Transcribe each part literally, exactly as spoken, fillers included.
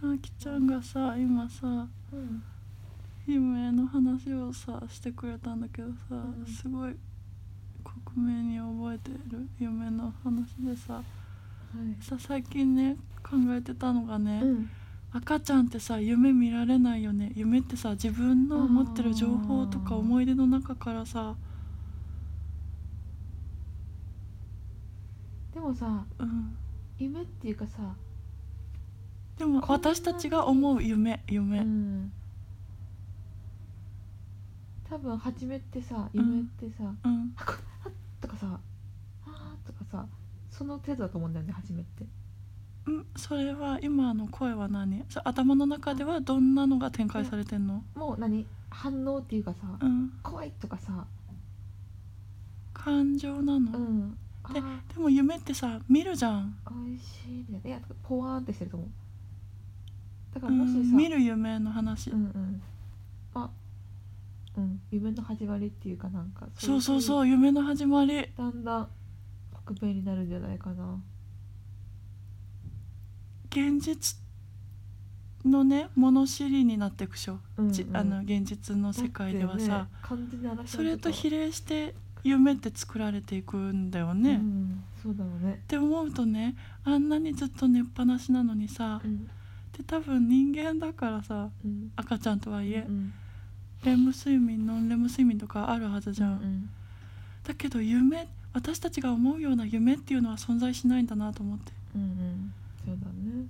あきちゃんがさ今さ、うん、夢の話をさしてくれたんだけどさ、うん、すごい克明に覚えてる夢の話でさ、はい、さ最近ね考えてたのがね、うん、赤ちゃんってさ夢見られないよね。夢ってさ自分の持ってる情報とか思い出の中からさ、 でもさ、うん、夢っていうかさ、 でも私たちが思う夢夢、うん、 多分初めってさ夢ってさ、うん、はっとかさあーとかさその程度だと思うんだよね初めって。 んそれは今の声は何？頭の中ではどんなのが展開されてんの？ もう何反応っていうかさ、うん、怖いとかさ感情なの、うん、で, でも夢ってさ見るじゃん。 おいしいね。いやポワーンってしてると思う。 だからもしさ、うん、見る夢の話、うんうん、 あうん、夢の始まりっていうかなんかそうそうそう夢の始まりだんだん克明になるんじゃないかな。 現実のね物知りになっていくでしょ、うんうん、あの現実の世界ではさ、ね、それと比例して夢って作られていくんだよね、うん、 そうだろうねって思うとねあんなにずっと寝っぱなしなのにさ、うん、で多分人間だからさ、うん、赤ちゃんとはいえ、うんうん、レム睡眠ノンレム睡眠とかあるはずじゃん、うんうん、だけど夢私たちが思うような夢っていうのは存在しないんだなと思って、 うんうん、そうだね。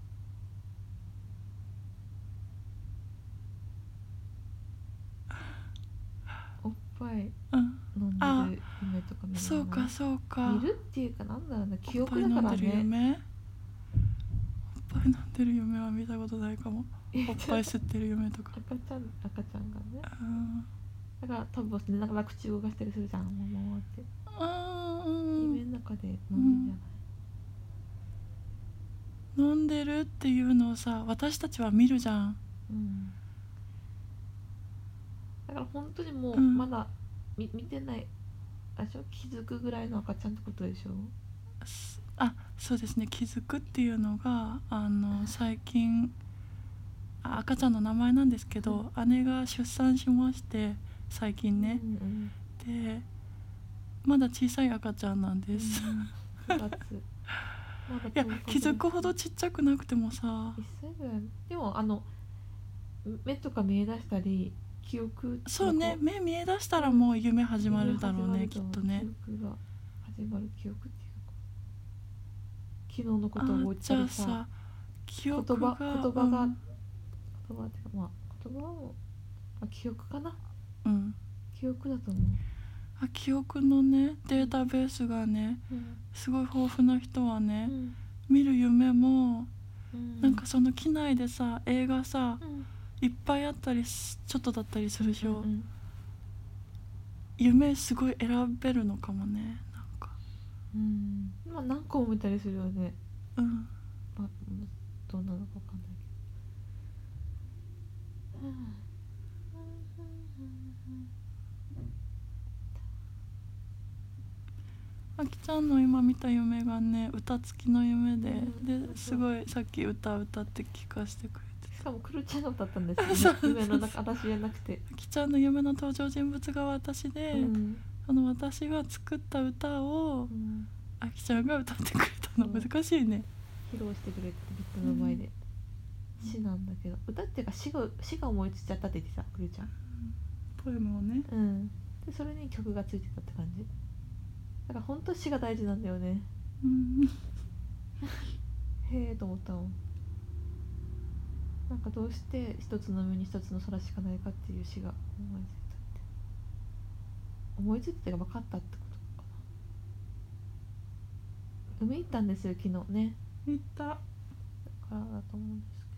おっぱい飲んでる夢とか見るの、 そうかそうか見るっていうかなんだろうね記憶だからね。おっぱい飲んでる夢おっぱい飲んでる夢は見たことないかもおっぱい吸ってる夢とか赤ちゃん赤ちゃんがね、うん、だから多分寝ながら口動かしたりするじゃんももって、うん、夢の中で飲んでるじゃない、 うん、飲んでるっていうのをさ私たちは見るじゃん、うん、 だから本当にもうまだ 見, 見てないあしょ気づくぐらいの赤ちゃんってことでしょ。 あそうですね気づくっていうのがあの最近あ赤ちゃんの名前なんですけど、うん、姉が出産しまして最近ね、うんうん、でまだ小さい赤ちゃんなんです、うん、いや気づくほどちっちゃくなくてもさいっさいぐらいでもあの目とか見え出したり記憶そうね目見え出したらもう夢始まるだろうね、きっとね記憶が始まる記憶っていうか昨日のことを覚えてたりさ、 じゃあさ記憶が言葉言葉が、うん、言葉っていうかまあ言葉も、まあ、記憶かな、うん、記憶だと思う。 あ記憶のねデータベースがね、うん、すごい豊富な人はね、うん、見る夢も、うん、なんかその機内でさ映画さ、うん、いっぱいあったりちょっとだったりするでしょ、うんうん、夢すごい選べるのかもねなんかうんまあ何個も見たりするよね。うんまあどうなのか分かんないけど、うんあきちゃんの今見た夢がね歌付きの夢で、うん、ですごいさっき歌歌って聞かせてくれてしかもくるちゃんが歌ったんですよ、ね、夢の中私じゃなくてあきちゃんの夢の登場人物が私で、うん、あの私が作った歌を、うん、あきちゃんが歌ってくれたの、うん、難しいね披露してくれてリップの前で、うん、詩なんだけど歌っていうか詩が、詩が思いついちゃったって言ってさくるちゃん、うん、 ポエムをね、 うん、でそれに曲がついてたって感じだから本当詩が大事なんだよね、うん、へえと思ったもん。なんかどうして一つの海に一つの空しかないかっていう詩が思いついたって思いついてが分かったってことかな。海行ったんですよ昨日ね。 行っただからだと思うんです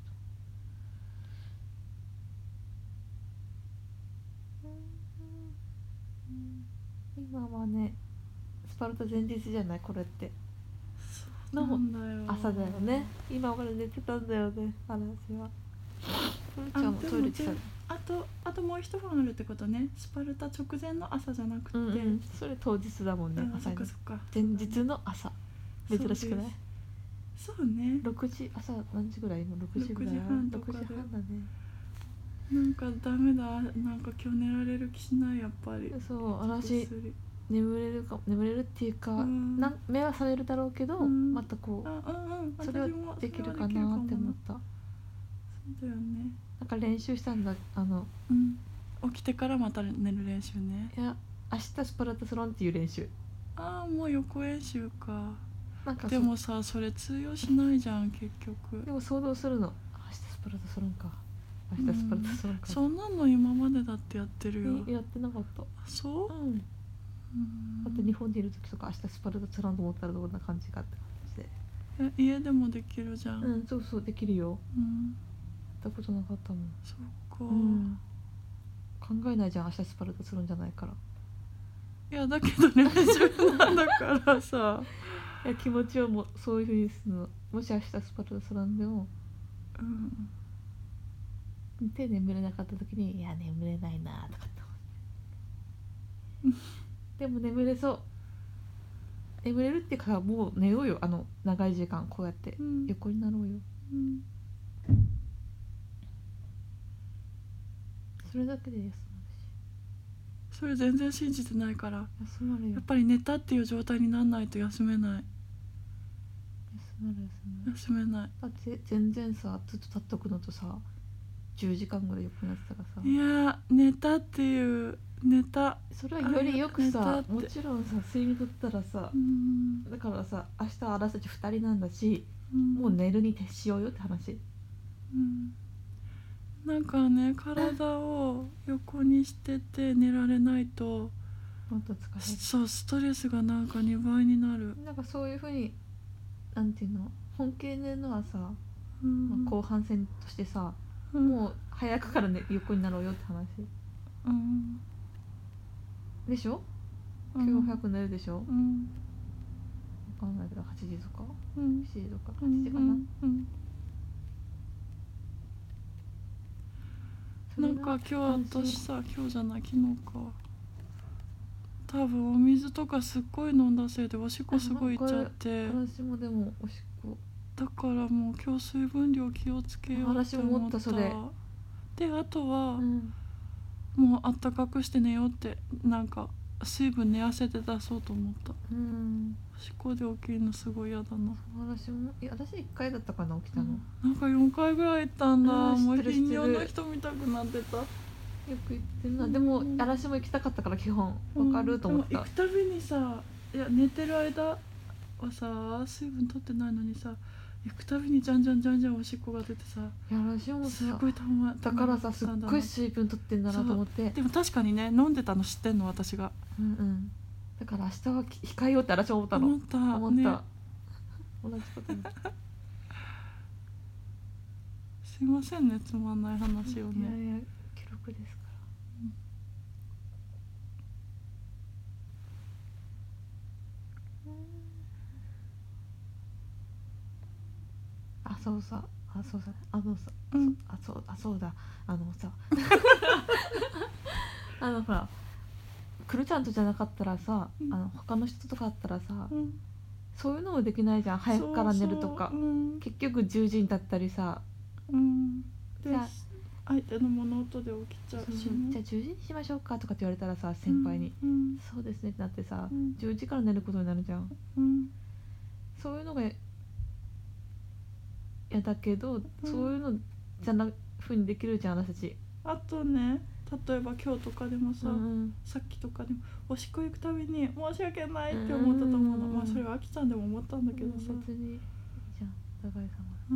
けど、今はねスパルタ前日じゃないこれっての朝だよね。今から寝てたんだよね話は。ふるちゃんもトイレ来た。 あとあともう一晩あるってことね。スパルタ直前の朝じゃなくて、うんうん、 それ当日だもんね。朝にそっかそっか前日の朝珍しくない？ そうね。 ろくじ朝何時ぐらい？今ろくじぐらい。 ろくじはんとかでろくじはんだね。 なんかダメだ、なんか今日寝られる気しない、やっぱり。 そう私薬眠れるか眠れるっていうか、 うんなん目は覚めるだろうけど、 うんまたこあうんうんうそれは私もできるかそれはできるなってもな思った。 そうだよね。 なんか練習したんだ。あのうん起きてからまた寝る練習ね。 いや明日スパルタスロンっていう練習。 ああもう予行演習か。 なんかでもさそれ通用しないじゃん結局。 でも想像するの。明日スパルタスロンか、明日スパルタスロンか、 そんなの今までだってやってるよ。 やってなかった。 そう、 うん、 うんだって日本にいる時とか明日スパルタスロンと思ったらどんな感じかって感じで。 え家でもできるじゃん。 うんそうそうできるよ。 うんやったことなかったもん。 そっか、 うん、考えないじゃん明日スパルタスロンじゃないから。 いやだけど練習なんだからさいや気持ちをもそういう風にするの。もし明日スパルタスロンでもうん手眠れなかった時にいや眠れないなとかって思ってでも眠れそう。眠れるっていうかもう寝ようよ。あの長い時間こうやってうん横になろうよ。 うんそれだけで休まるそれ全然信じてないから。 し休まるよ。 やっぱり寝たっていう状態にならないと休めない。 休まる休まる。 休めない。 だって全然さずっと立っとくのとさじゅうじかんぐらい横になってたらさ、 いや寝たっていう寝たそれはよりよくさ寝たってもちろんさ睡眠とったらさうんだからさ明日は私たちふたりなんだし、 うんもう寝るに徹しようよって話。 うんなんかね体を横にしてて寝られないともっと疲れる。 そうストレスがなんかにばいになる。 なんかそういうふうになんていうの本気で寝るのはさ、 うんまあ後半戦としてさ、 うんもう早くから、ね、横になろうよって話うんでしょ。 うん今日早く寝るでしょ。 うん分かんないけどはちじとかうんしちじとかうんはちじかな、 うんうんそれがなんか今日安心私さ今日じゃない昨日か多分お水とかすっごい飲んだせいでおしっこすごいいっちゃって私もでもおしっこだからもう今日水分量気をつけようって私も思った。 思ったそれであとは、 うんもうあったかくして寝ようってなんか水分寝汗で出そうと思った。 うんおしっこで起きるのすごい嫌だな。 私もいや私いっかいだったかな起きたの、 なんかよんかいぐらい行ったんだ、 うんもう知ってる頻尿の人見たくなってた。 よく言ってるな。 うんでも私も行きたかったから基本わかると思った、 でも行くたびにさいや寝てる間はさ水分取ってないのにさ行くたびにじゃんじゃんじゃんじゃんおしっこが出てさいや私もすさごいたまだからさすっごい水分取ってんだなと思ってでも確かにね飲んでたの知ってんの私が。 うんうんだから明日は控えようって私は思ったの思った思った、 ね、 同じこと思ったすいませんねつまんない話をいやね。 いや記録ですから、うん、あそうさあそうさあのさ、 うん、 あそうあそうだあのさあのほらくるちゃんとじゃなかったらさ、うん、あの他の人とかあったらさ、うん、そういうのもできないじゃん早くから寝るとか、 そうそう、うん、 結局じゅうじにだったりさ、 うん、 じゃあ相手の物音で起きちゃうし、ね、 じゃあじゅうじにしましょうかとかって言われたらさ先輩に、 うん、 そうですねってなってさ、 うん、 じゅうじから寝ることになるじゃん、 うん、 そういうのが嫌だけど、うん、そういうのじゃなふうにできるじゃん私たち。 あとね例えば今日とかでもさ、 うん、 さっきとかでもおしっこ行くたびに申し訳ないって思ったと思うの、うん、まあそれはあきちゃんでも思ったんだけどさ、 うん、別にいいじゃんお互い様、 うん、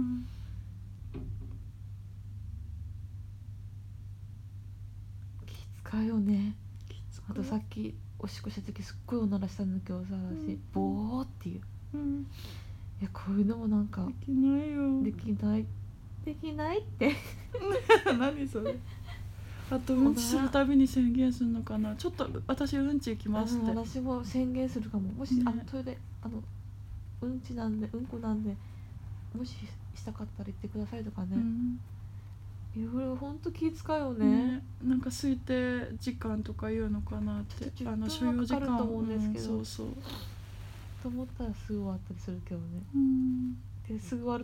気使うよね。 気使う。 あとさっきおしっこした時すっごいおならしたんだけどさ私、うん、ボーっていう、うん、いやこういうのもなんかできないよできないできないって何それ。あとうんちするたびに宣言するのかな。ちょっと私うんち行きますって。 私も宣言するかも。もし、ね、あのトイレあのうんちなんでうんこなんでもししたかったら言ってくださいとかね、うん、いろいろほんと気使うよ ね, ねなんか推定時間とか言うのかなってあの所要時間と思うんですけど、 うん、そうそうと思ったらすぐ終わったりするけどね、 うんですぐ終わる